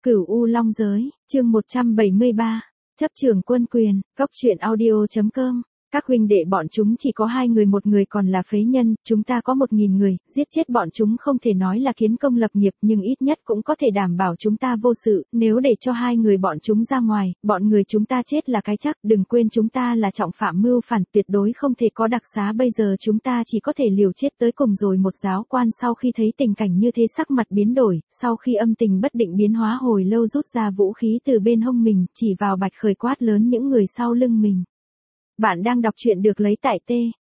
Cửu U Long Giới, chương 173, chấp trưởng quân quyền, Cốc Truyện Audio.com. Các huynh đệ bọn chúng chỉ có 2 người, một người còn là phế nhân, chúng ta có 1000 người, giết chết bọn chúng không thể nói là kiến công lập nghiệp, nhưng ít nhất cũng có thể đảm bảo chúng ta vô sự, nếu để cho 2 người bọn chúng ra ngoài, bọn người chúng ta chết là cái chắc, đừng quên chúng ta là trọng phạm mưu phản, tuyệt đối không thể có đặc xá, bây giờ chúng ta chỉ có thể liều chết tới cùng rồi. Một giáo quan sau khi thấy tình cảnh như thế sắc mặt biến đổi, sau khi âm tình bất định biến hóa hồi lâu rút ra vũ khí từ bên hông mình, chỉ vào Bạch Khởi quát lớn những người sau lưng mình. Bạn đang đọc truyện được lấy tại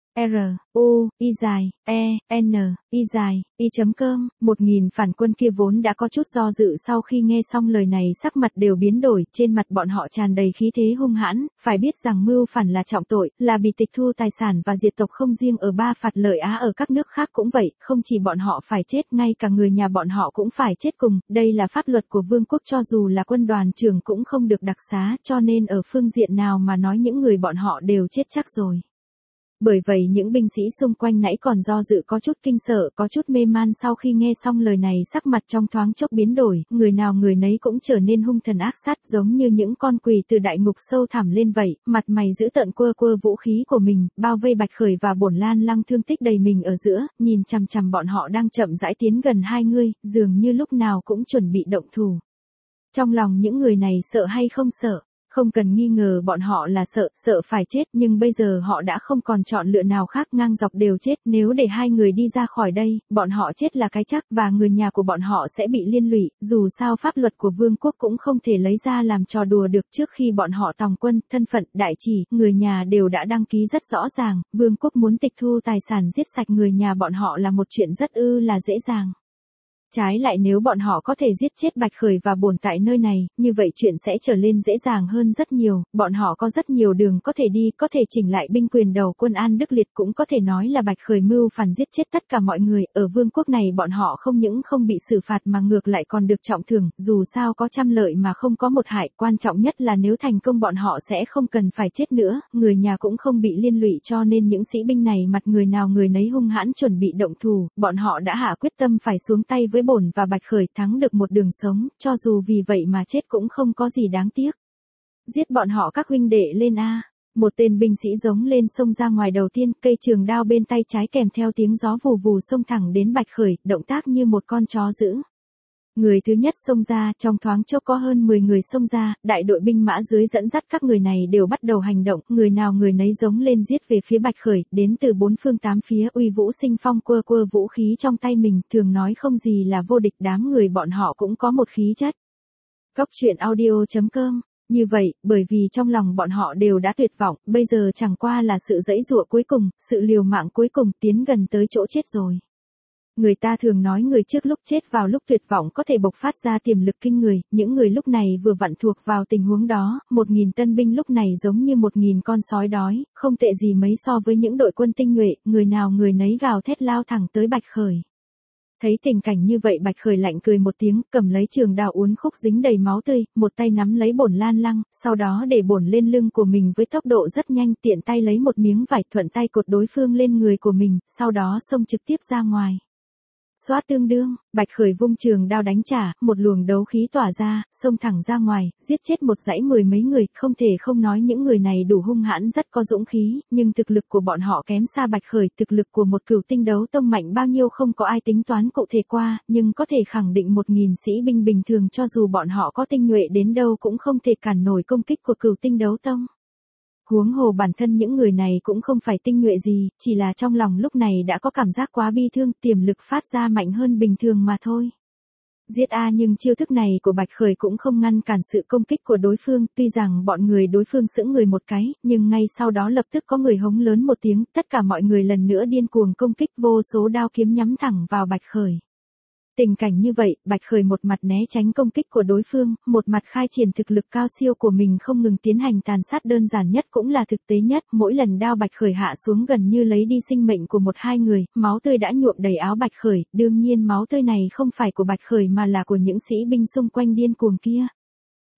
truyenj.com. 1000 phản quân kia vốn đã có chút do dự, sau khi nghe xong lời này sắc mặt đều biến đổi, trên mặt bọn họ tràn đầy khí thế hung hãn, phải biết rằng mưu phản là trọng tội, là bị tịch thu tài sản và diệt tộc, không riêng ở Ba Phạt Lợi Á, ở các nước khác cũng vậy, không chỉ bọn họ phải chết, ngay cả người nhà bọn họ cũng phải chết cùng, đây là pháp luật của vương quốc, cho dù là quân đoàn trưởng cũng không được đặc xá, cho nên ở phương diện nào mà nói những người bọn họ đều chết chắc rồi. Bởi vậy những binh sĩ xung quanh nãy còn do dự có chút kinh sợ, có chút mê man, sau khi nghe xong lời này sắc mặt trong thoáng chốc biến đổi, người nào người nấy cũng trở nên hung thần ác sát, giống như những con quỷ từ đại ngục sâu thẳm lên vậy, mặt mày dữ tợn, quơ vũ khí của mình, bao vây Bạch Khởi và Bổn Lan Lăng thương tích đầy mình ở giữa, nhìn chằm chằm bọn họ đang chậm rãi tiến gần 2 người, dường như lúc nào cũng chuẩn bị động thủ. Trong lòng những người này sợ hay không sợ? Không cần nghi ngờ bọn họ là sợ phải chết, nhưng bây giờ họ đã không còn chọn lựa nào khác, ngang dọc đều chết, nếu để 2 người đi ra khỏi đây, bọn họ chết là cái chắc, và người nhà của bọn họ sẽ bị liên lụy, dù sao pháp luật của vương quốc cũng không thể lấy ra làm trò đùa được. Trước khi bọn họ tòng quân, thân phận, đại chỉ, người nhà đều đã đăng ký rất rõ ràng, vương quốc muốn tịch thu tài sản giết sạch người nhà bọn họ là một chuyện rất là dễ dàng. Trái lại nếu bọn họ có thể giết chết Bạch Khởi và Bổn tại nơi này, như vậy chuyện sẽ trở lên dễ dàng hơn rất nhiều, bọn họ có rất nhiều đường có thể đi, có thể chỉnh lại binh quyền đầu quân An Đức Liệt, cũng có thể nói là Bạch Khởi mưu phản giết chết tất cả mọi người, ở vương quốc này bọn họ không những không bị xử phạt mà ngược lại còn được trọng thưởng, dù sao có trăm lợi mà không có một hại, quan trọng nhất là nếu thành công bọn họ sẽ không cần phải chết nữa, người nhà cũng không bị liên lụy, cho nên những sĩ binh này mặt người nào người nấy hung hãn chuẩn bị động thủ, bọn họ đã hạ quyết tâm phải xuống tay với Bổn và Bạch Khởi, thắng được một đường sống, cho dù vì vậy mà chết cũng không có gì đáng tiếc. Giết bọn họ các huynh đệ lên a! Một tên binh sĩ giống lên xông ra ngoài đầu tiên, cây trường đao bên tay trái kèm theo tiếng gió vù vù xông thẳng đến Bạch Khởi, động tác như một con chó dữ. Người thứ nhất xông ra, trong thoáng chốc có hơn 10 người xông ra, đại đội binh mã dưới dẫn dắt các người này đều bắt đầu hành động, người nào người nấy giống lên giết về phía Bạch Khởi, đến từ 4 phương 8 phía, uy vũ sinh phong, quơ vũ khí trong tay mình, thường nói không gì là vô địch, đám người bọn họ cũng có một khí chất. Cốc Truyện Audio.com. Như vậy, bởi vì trong lòng bọn họ đều đã tuyệt vọng, bây giờ chẳng qua là sự giãy giụa cuối cùng, sự liều mạng cuối cùng, tiến gần tới chỗ chết rồi. Người ta thường nói người trước lúc chết vào lúc tuyệt vọng có thể bộc phát ra tiềm lực kinh người, những người lúc này vừa vặn thuộc vào tình huống đó, 1000 tân binh lúc này giống như 1000 con sói đói, không tệ gì mấy so với những đội quân tinh nhuệ, người nào người nấy gào thét lao thẳng tới Bạch Khởi. Thấy tình cảnh như vậy Bạch Khởi lạnh cười một tiếng, cầm lấy trường đao uốn khúc dính đầy máu tươi, một tay nắm lấy Bổn Lan Lăng, sau đó để Bổn lên lưng của mình với tốc độ rất nhanh, tiện tay lấy một miếng vải thuận tay cột đối phương lên người của mình, sau đó xông trực tiếp ra ngoài. Xoát tương đương, Bạch Khởi vung trường đao đánh trả, một luồng đấu khí tỏa ra, xông thẳng ra ngoài, giết chết một dãy 10 mấy người, không thể không nói những người này đủ hung hãn, rất có dũng khí, nhưng thực lực của bọn họ kém xa Bạch Khởi, thực lực của một cửu tinh đấu tông mạnh bao nhiêu không có ai tính toán cụ thể qua, nhưng có thể khẳng định 1000 sĩ binh bình thường cho dù bọn họ có tinh nhuệ đến đâu cũng không thể cản nổi công kích của cửu tinh đấu tông. Huống hồ bản thân những người này cũng không phải tinh nhuệ gì, chỉ là trong lòng lúc này đã có cảm giác quá bi thương, tiềm lực phát ra mạnh hơn bình thường mà thôi. Giết a, nhưng chiêu thức này của Bạch Khởi cũng không ngăn cản sự công kích của đối phương, tuy rằng bọn người đối phương sững người một cái, nhưng ngay sau đó lập tức có người hống lớn một tiếng, tất cả mọi người lần nữa điên cuồng công kích, vô số đao kiếm nhắm thẳng vào Bạch Khởi. Tình cảnh như vậy, Bạch Khởi một mặt né tránh công kích của đối phương, một mặt khai triển thực lực cao siêu của mình, không ngừng tiến hành tàn sát, đơn giản nhất cũng là thực tế nhất, mỗi lần đao Bạch Khởi hạ xuống gần như lấy đi sinh mệnh của 1-2 người, máu tươi đã nhuộm đầy áo Bạch Khởi, đương nhiên máu tươi này không phải của Bạch Khởi mà là của những sĩ binh xung quanh điên cuồng kia.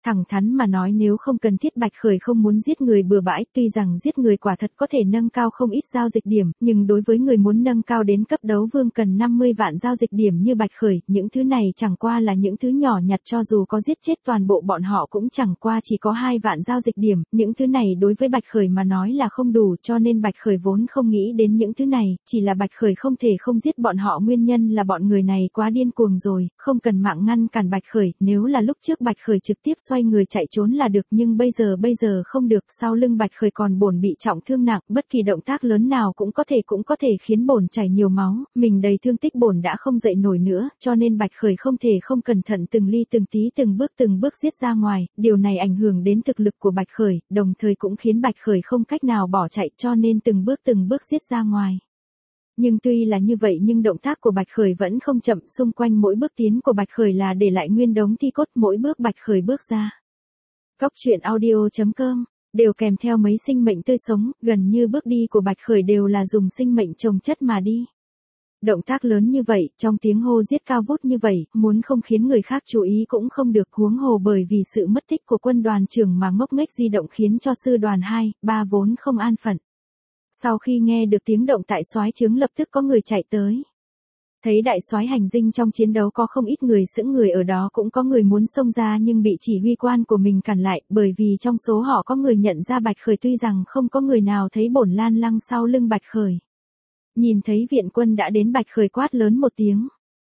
Thẳng thắn mà nói, nếu không cần thiết Bạch Khởi không muốn giết người bừa bãi, tuy rằng giết người quả thật có thể nâng cao không ít giao dịch điểm, nhưng đối với người muốn nâng cao đến cấp đấu vương cần 50 vạn giao dịch điểm như Bạch Khởi, những thứ này chẳng qua là những thứ nhỏ nhặt, cho dù có giết chết toàn bộ bọn họ cũng chẳng qua chỉ có 2 vạn giao dịch điểm, những thứ này đối với Bạch Khởi mà nói là không đủ, cho nên Bạch Khởi vốn không nghĩ đến những thứ này, chỉ là Bạch Khởi không thể không giết bọn họ, nguyên nhân là bọn người này quá điên cuồng rồi, không cần mạng ngăn cản Bạch Khởi, nếu là lúc trước Bạch Khởi trực tiếp xoay người chạy trốn là được, nhưng bây giờ không được, sau lưng Bạch Khởi còn bổn bị trọng thương nặng, bất kỳ động tác lớn nào cũng có thể khiến bổn chảy nhiều máu, mình đầy thương tích, bổn đã không dậy nổi nữa, cho nên Bạch Khởi không thể không cẩn thận từng ly từng tí từng bước giết ra ngoài, điều này ảnh hưởng đến thực lực của Bạch Khởi, đồng thời cũng khiến Bạch Khởi không cách nào bỏ chạy, cho nên từng bước giết ra ngoài. Nhưng tuy là như vậy nhưng động tác của Bạch Khởi vẫn không chậm, xung quanh mỗi bước tiến của Bạch Khởi là để lại nguyên đống thi cốt, mỗi bước Bạch Khởi bước ra. Cóc truyện audio.com đều kèm theo mấy sinh mệnh tươi sống, gần như bước đi của Bạch Khởi đều là dùng sinh mệnh chồng chất mà đi. Động tác lớn như vậy, trong tiếng hô giết cao vút như vậy, muốn không khiến người khác chú ý cũng không được, huống hồ bởi vì sự mất tích của quân đoàn trưởng mà ngốc nghếch di động khiến cho sư đoàn 2, 3 vốn không an phận. Sau khi nghe được tiếng động tại soái trướng lập tức có người chạy tới. Thấy đại soái hành dinh trong chiến đấu có không ít người sững người ở đó, cũng có người muốn xông ra nhưng bị chỉ huy quan của mình cản lại, bởi vì trong số họ có người nhận ra Bạch Khởi, tuy rằng không có người nào thấy bổn lan lăng sau lưng Bạch Khởi. Nhìn thấy viện quân đã đến, Bạch Khởi quát lớn một tiếng.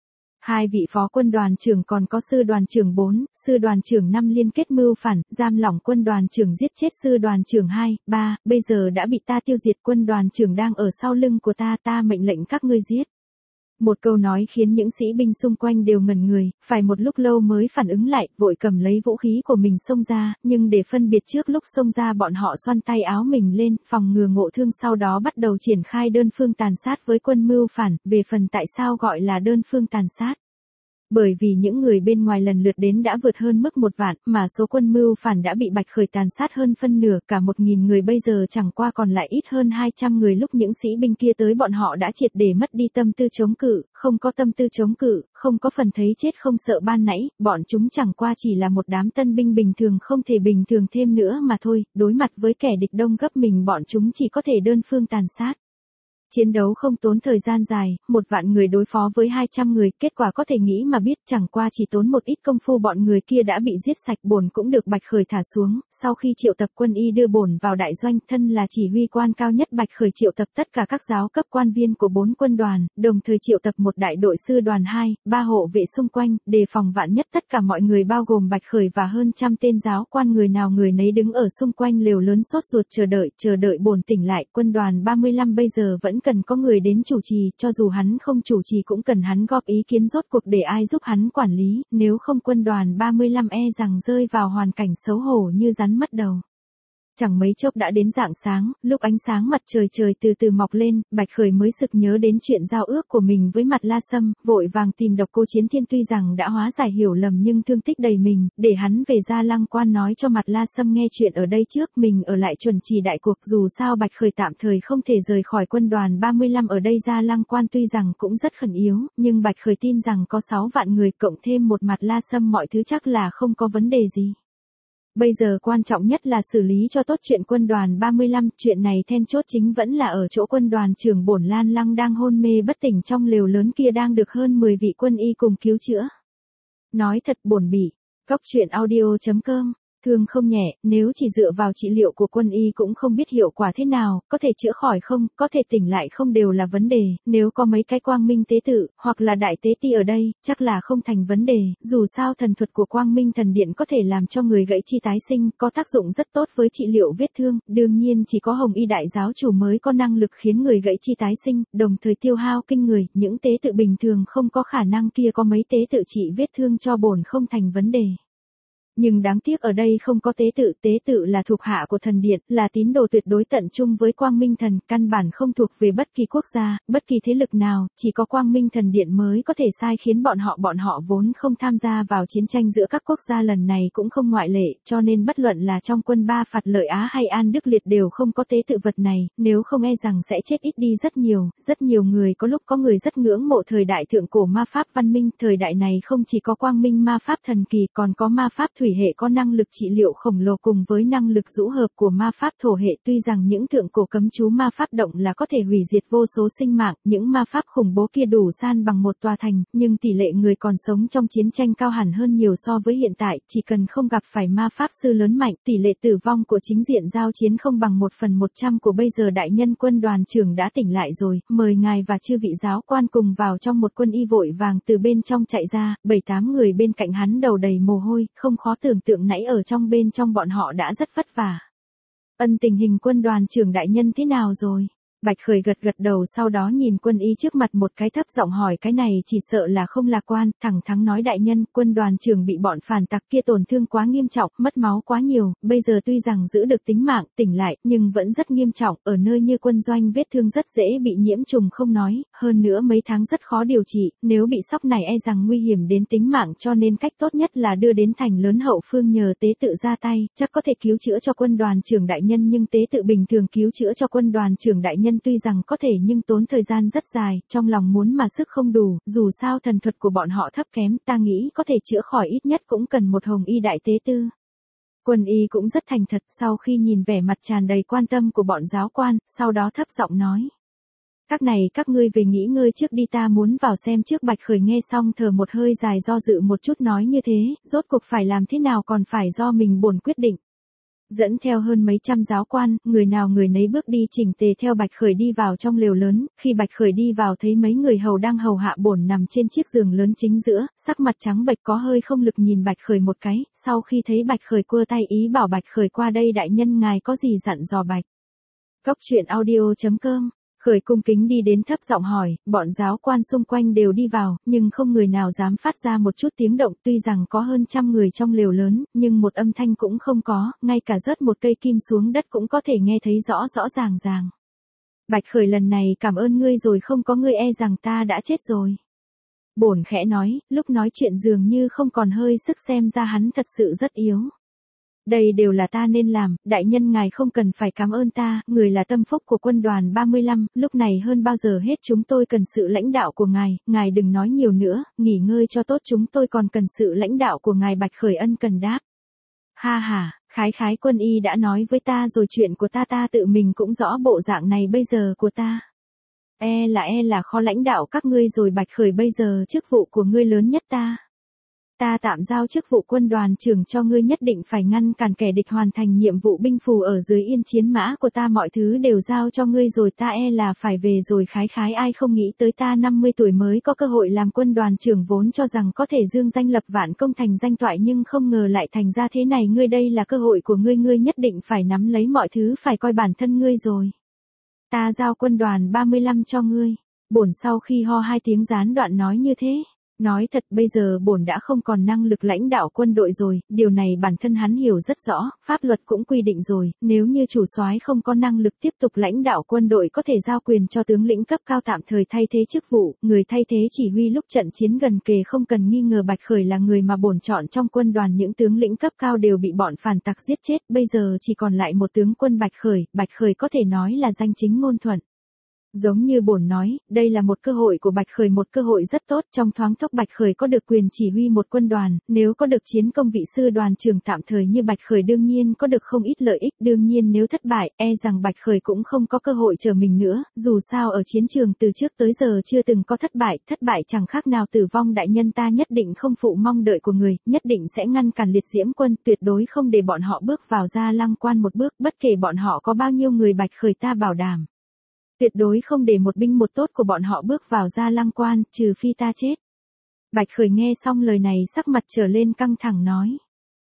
2 vị phó quân đoàn trưởng còn có sư đoàn trưởng 4, sư đoàn trưởng 5 liên kết mưu phản, giam lỏng quân đoàn trưởng, giết chết sư đoàn trưởng 2, 3, bây giờ đã bị ta tiêu diệt, quân đoàn trưởng đang ở sau lưng của ta mệnh lệnh các ngươi giết. Một câu nói khiến những sĩ binh xung quanh đều ngẩn người, phải một lúc lâu mới phản ứng lại, vội cầm lấy vũ khí của mình xông ra, nhưng để phân biệt trước lúc xông ra bọn họ xoăn tay áo mình lên, phòng ngừa ngộ thương, sau đó bắt đầu triển khai đơn phương tàn sát với quân mưu phản. Về phần tại sao gọi là đơn phương tàn sát, bởi vì những người bên ngoài lần lượt đến đã vượt hơn mức 1 vạn, mà số quân mưu phản đã bị Bạch Khởi tàn sát hơn phân nửa, cả 1.000 người bây giờ chẳng qua còn lại ít hơn 200 người. Lúc những sĩ binh kia tới, bọn họ đã triệt để mất đi tâm tư chống cự, không có tâm tư chống cự, không có phần thấy chết không sợ ban nãy, bọn chúng chẳng qua chỉ là một đám tân binh bình thường, không thể bình thường thêm nữa mà thôi, đối mặt với kẻ địch đông gấp mình, bọn chúng chỉ có thể đơn phương tàn sát. Chiến đấu không tốn thời gian dài, 1 vạn người đối phó với 200 người, kết quả có thể nghĩ mà biết, chẳng qua chỉ tốn một ít công phu bọn người kia đã bị giết sạch. Bổn cũng được Bạch Khởi thả xuống, sau khi triệu tập quân y đưa bổn vào đại doanh, thân là chỉ huy quan cao nhất Bạch Khởi triệu tập tất cả các giáo cấp quan viên của 4 quân đoàn, đồng thời triệu tập một đại đội sư đoàn 2, 3 hộ vệ xung quanh, đề phòng vạn nhất. Tất cả mọi người bao gồm Bạch Khởi và hơn trăm tên giáo quan, người nào người nấy đứng ở xung quanh lều lớn sốt ruột chờ đợi bổn tỉnh lại. Quân đoàn 35 bây giờ vẫn cần có người đến chủ trì, cho dù hắn không chủ trì cũng cần hắn góp ý kiến, rốt cuộc để ai giúp hắn quản lý, nếu không quân đoàn 35 e rằng rơi vào hoàn cảnh xấu hổ như rắn mất đầu. Chẳng mấy chốc đã đến rạng sáng, lúc ánh sáng mặt trời từ từ mọc lên, Bạch Khởi mới sực nhớ đến chuyện giao ước của mình với Mặt La Sâm, vội vàng tìm Độc Cô Chiến Thiên, tuy rằng đã hóa giải hiểu lầm nhưng thương tích đầy mình, để hắn về Gia Lăng Quan nói cho Mặt La Sâm nghe chuyện ở đây trước, mình ở lại chuẩn trì đại cuộc. Dù sao Bạch Khởi tạm thời không thể rời khỏi quân đoàn 35 ở đây. Gia Lăng Quan tuy rằng cũng rất khẩn yếu, nhưng Bạch Khởi tin rằng có 6 vạn người cộng thêm một Mặt La Sâm, mọi thứ chắc là không có vấn đề gì. Bây giờ quan trọng nhất là xử lý cho tốt chuyện quân đoàn 35, chuyện này then chốt chính vẫn là ở chỗ quân đoàn trưởng bổn Lan Lăng đang hôn mê bất tỉnh trong lều lớn kia, đang được hơn 10 vị quân y cùng cứu chữa. Nói thật, bổn bị cóc truyện audio.com thương không nhẹ, nếu chỉ dựa vào trị liệu của quân y cũng không biết hiệu quả thế nào, có thể chữa khỏi không, có thể tỉnh lại không đều là vấn đề, nếu có mấy cái Quang Minh tế tự, hoặc là đại tế ti ở đây, chắc là không thành vấn đề, dù sao thần thuật của Quang Minh thần điện có thể làm cho người gãy chi tái sinh, có tác dụng rất tốt với trị liệu vết thương, đương nhiên chỉ có Hồng Y đại giáo chủ mới có năng lực khiến người gãy chi tái sinh, đồng thời tiêu hao kinh người, những tế tự bình thường không có khả năng kia, có mấy tế tự trị vết thương cho bổn không thành vấn đề. Nhưng đáng tiếc ở đây không có tế tự là thuộc hạ của thần điện, là tín đồ tuyệt đối tận trung với Quang Minh thần, căn bản không thuộc về bất kỳ quốc gia, bất kỳ thế lực nào, chỉ có Quang Minh thần điện mới có thể sai khiến bọn họ vốn không tham gia vào chiến tranh giữa các quốc gia lần này cũng không ngoại lệ, cho nên bất luận là trong quân Ba Phạt Lợi Á hay An Đức Liệt đều không có tế tự vật này, nếu không e rằng sẽ chết ít đi rất nhiều người. Có lúc có người rất ngưỡng mộ thời đại thượng cổ ma pháp văn minh, thời đại này không chỉ có Quang Minh ma pháp thần kỳ, còn có ma pháp thủy thủy hệ có năng lực trị liệu khổng lồ cùng với năng lực dũ hợp của ma pháp thổ hệ. Tuy rằng những thượng cổ cấm chú ma pháp động là có thể hủy diệt vô số sinh mạng, những ma pháp khủng bố kia đủ san bằng một tòa thành, nhưng tỷ lệ người còn sống trong chiến tranh cao hẳn hơn nhiều so với hiện tại, chỉ cần không gặp phải ma pháp sư lớn mạnh, tỷ lệ tử vong của chính diện giao chiến không bằng 1/100 của bây giờ. Đại nhân quân đoàn trưởng đã tỉnh lại rồi, mời ngài và chư vị giáo quan cùng vào trong. Một quân y vội vàng từ bên trong chạy ra, 7-8 người bên cạnh hắn đầu đầy mồ hôi, không khó tưởng tượng nãy ở trong bên trong bọn họ đã rất vất vả. Tình hình quân đoàn trưởng đại nhân thế nào rồi? Bạch Khởi gật gật đầu, sau đó nhìn quân y trước mặt một cái, thấp giọng hỏi, cái này chỉ sợ là không lạc quan. Thẳng thắn nói, đại nhân, quân đoàn trưởng bị bọn phản tặc kia tổn thương quá nghiêm trọng, mất máu quá nhiều, bây giờ tuy rằng giữ được tính mạng, tỉnh lại, nhưng vẫn rất nghiêm trọng, ở nơi như quân doanh vết thương rất dễ bị nhiễm trùng không nói, hơn nữa mấy tháng rất khó điều trị, nếu bị sốc này e rằng nguy hiểm đến tính mạng, cho nên cách tốt nhất là đưa đến thành lớn hậu phương nhờ tế tự ra tay, chắc có thể cứu chữa cho quân đoàn trưởng đại nhân. Nhưng tế tự bình thường cứu chữa cho quân đoàn trưởng đại nhân tuy rằng có thể nhưng tốn thời gian rất dài, trong lòng muốn mà sức không đủ, dù sao thần thuật của bọn họ thấp kém, ta nghĩ có thể chữa khỏi ít nhất cũng cần một hồng y đại tế tư. Quân y cũng rất thành thật, sau khi nhìn vẻ mặt tràn đầy quan tâm của bọn giáo quan, sau đó thấp giọng nói. Các ngươi về nghỉ ngơi trước đi, ta muốn vào xem trước. Bạch Khởi nghe xong thở một hơi dài, do dự một chút nói như thế, rốt cuộc phải làm thế nào còn phải do mình bổn quyết định. Dẫn theo hơn mấy trăm giáo quan, người nào người nấy bước đi chỉnh tề theo Bạch Khởi đi vào trong lều lớn. Khi Bạch Khởi đi vào thấy mấy người hầu đang hầu hạ bổn nằm trên chiếc giường lớn chính giữa, sắc mặt trắng bệch có hơi không lực nhìn Bạch Khởi một cái, sau khi thấy Bạch Khởi cua tay ý bảo Bạch Khởi qua đây, đại nhân ngài có gì dặn dò Bạch. Góc.audio.com Khởi cung kính đi đến, thấp giọng hỏi, bọn giáo quan xung quanh đều đi vào, nhưng không người nào dám phát ra một chút tiếng động. Tuy rằng có hơn 100 người trong lều lớn, nhưng một âm thanh cũng không có, ngay cả rớt một cây kim xuống đất cũng có thể nghe thấy rõ ràng ràng. Bạch Khởi, lần này cảm ơn ngươi rồi, không có ngươi e rằng ta đã chết rồi. Bổn khẽ nói, lúc nói chuyện dường như không còn hơi sức, xem ra hắn thật sự rất yếu. Đây đều là ta nên làm, đại nhân ngài không cần phải cảm ơn ta, người là tâm phúc của quân đoàn 35, lúc này hơn bao giờ hết chúng tôi cần sự lãnh đạo của ngài đừng nói nhiều nữa, nghỉ ngơi cho tốt, chúng tôi còn cần sự lãnh đạo của ngài. Bạch Khởi ân cần đáp. Ha ha, khái quân y đã nói với ta rồi, chuyện của ta tự mình cũng rõ, bộ dạng này bây giờ của ta. E là khó lãnh đạo các ngươi rồi. Bạch Khởi, bây giờ chức vụ của ngươi lớn nhất ta tạm giao chức vụ quân đoàn trưởng cho ngươi, nhất định phải ngăn cản kẻ địch, hoàn thành nhiệm vụ binh phù ở dưới yên chiến mã của ta, mọi thứ đều giao cho ngươi rồi, ta e là phải về rồi. Khái ai không nghĩ tới ta 50 tuổi mới có cơ hội làm quân đoàn trưởng, vốn cho rằng có thể dương danh lập vạn, công thành danh toại, nhưng không ngờ lại thành ra thế này. Ngươi, đây là cơ hội của ngươi nhất định phải nắm lấy, mọi thứ phải coi bản thân ngươi rồi. Ta giao quân đoàn 35 cho ngươi. Bổn sau khi ho 2 tiếng gián đoạn nói như thế. Nói thật, bây giờ bổn đã không còn năng lực lãnh đạo quân đội rồi, điều này bản thân hắn hiểu rất rõ, pháp luật cũng quy định rồi, nếu như chủ soái không có năng lực tiếp tục lãnh đạo quân đội, có thể giao quyền cho tướng lĩnh cấp cao tạm thời thay thế chức vụ, người thay thế chỉ huy lúc trận chiến gần kề. Không cần nghi ngờ, Bạch Khởi là người mà bổn chọn trong quân đoàn, những tướng lĩnh cấp cao đều bị bọn phản tặc giết chết, bây giờ chỉ còn lại một tướng quân Bạch Khởi có thể nói là danh chính ngôn thuận. Giống như bổn nói, đây là một cơ hội của Bạch Khởi, một cơ hội rất tốt, trong thoáng chốc Bạch Khởi có được quyền chỉ huy một quân đoàn, nếu có được chiến công vị sư đoàn trưởng tạm thời như Bạch Khởi đương nhiên có được không ít lợi ích, đương nhiên nếu thất bại, e rằng Bạch Khởi cũng không có cơ hội trở mình nữa, dù sao ở chiến trường từ trước tới giờ chưa từng có thất bại chẳng khác nào tử vong. Đại nhân, ta nhất định không phụ mong đợi của người, nhất định sẽ ngăn cản liệt diễm quân, tuyệt đối không để bọn họ bước vào Gia Lăng Quan một bước, bất kể bọn họ có bao nhiêu người. Bạch Khởi, ta bảo đảm. Tuyệt đối không để một binh một tốt của bọn họ bước vào Gia Lăng Quan, trừ phi ta chết. Bạch Khởi nghe xong lời này sắc mặt trở lên căng thẳng nói.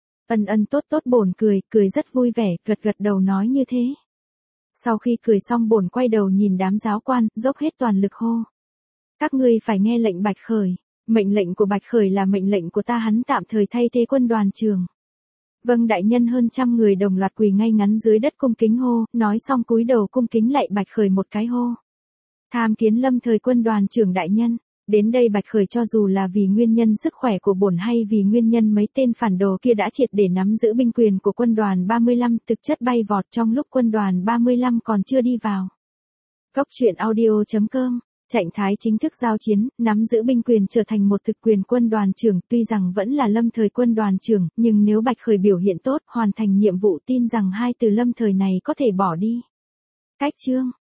Tốt, bổn cười rất vui vẻ, gật đầu nói như thế. Sau khi cười xong, bổn quay đầu nhìn đám giáo quan, dốc hết toàn lực hô. Các ngươi phải nghe lệnh Bạch Khởi, mệnh lệnh của Bạch Khởi là mệnh lệnh của ta, hắn tạm thời thay thế quân đoàn trưởng. Vâng đại nhân. Hơn 100 người đồng loạt quỳ ngay ngắn dưới đất cung kính hô, nói xong cúi đầu cung kính lạy Bạch Khởi một cái hô. Tham kiến lâm thời quân đoàn trưởng đại nhân. Đến đây Bạch Khởi cho dù là vì nguyên nhân sức khỏe của bổn hay vì nguyên nhân mấy tên phản đồ kia đã triệt để nắm giữ binh quyền của quân đoàn 35, thực chất bay vọt trong lúc quân đoàn 35 còn chưa đi vào. Góc.audio.com Trạnh Thái chính thức giao chiến, nắm giữ binh quyền trở thành một thực quyền quân đoàn trưởng, tuy rằng vẫn là lâm thời quân đoàn trưởng, nhưng nếu Bạch Khởi biểu hiện tốt, hoàn thành nhiệm vụ tin rằng hai từ lâm thời này có thể bỏ đi. Cách chương